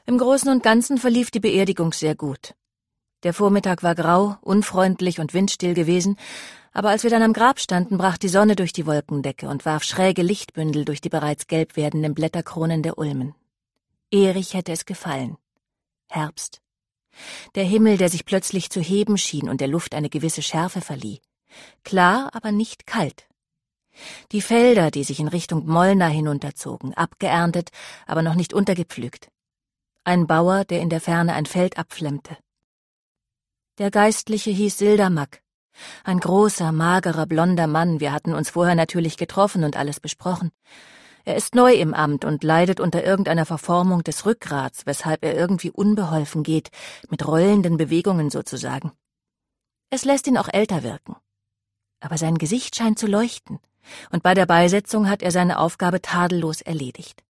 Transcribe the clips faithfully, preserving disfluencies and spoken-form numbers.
Im Großen und Ganzen verlief die Beerdigung sehr gut. Der Vormittag war grau, unfreundlich und windstill gewesen, aber als wir dann am Grab standen, brach die Sonne durch die Wolkendecke und warf schräge Lichtbündel durch die bereits gelb werdenden Blätterkronen der Ulmen. Erich hätte es gefallen. Herbst. Der Himmel, der sich plötzlich zu heben schien und der Luft eine gewisse Schärfe verlieh. Klar, aber nicht kalt. Die Felder, die sich in Richtung Mollna hinunterzogen, abgeerntet, aber noch nicht untergepflügt. Ein Bauer, der in der Ferne ein Feld abflemmte. Der Geistliche hieß Sildermack. Ein großer, magerer, blonder Mann, wir hatten uns vorher natürlich getroffen und alles besprochen. Er ist neu im Amt und leidet unter irgendeiner Verformung des Rückgrats, weshalb er irgendwie unbeholfen geht, mit rollenden Bewegungen sozusagen. Es lässt ihn auch älter wirken. Aber sein Gesicht scheint zu leuchten, und bei der Beisetzung hat er seine Aufgabe tadellos erledigt.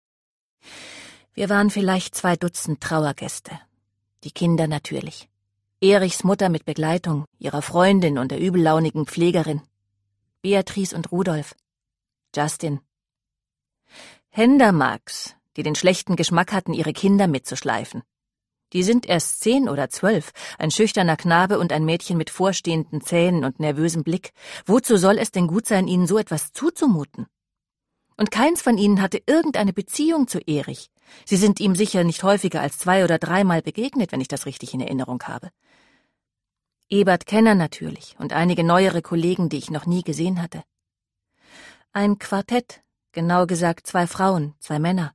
Wir waren vielleicht zwei Dutzend Trauergäste. Die Kinder natürlich. Erichs Mutter mit Begleitung, ihrer Freundin und der übellaunigen Pflegerin. Beatrice und Rudolf. Justin. Händermarks, die den schlechten Geschmack hatten, ihre Kinder mitzuschleifen. Die sind erst zehn oder zwölf, ein schüchterner Knabe und ein Mädchen mit vorstehenden Zähnen und nervösem Blick. Wozu soll es denn gut sein, ihnen so etwas zuzumuten? Und keins von ihnen hatte irgendeine Beziehung zu Erich. Sie sind ihm sicher nicht häufiger als zwei- oder dreimal begegnet, wenn ich das richtig in Erinnerung habe. Ebert Kenner natürlich und einige neuere Kollegen, die ich noch nie gesehen hatte. Ein Quartett, genau gesagt zwei Frauen, zwei Männer.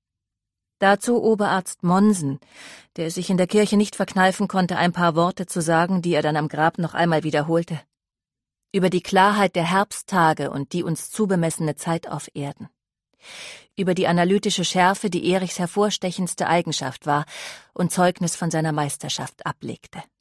Dazu Oberarzt Monsen, der es sich in der Kirche nicht verkneifen konnte, ein paar Worte zu sagen, die er dann am Grab noch einmal wiederholte. Über die Klarheit der Herbsttage und die uns zubemessene Zeit auf Erden. Über die analytische Schärfe, die Erichs hervorstechendste Eigenschaft war und Zeugnis von seiner Meisterschaft ablegte.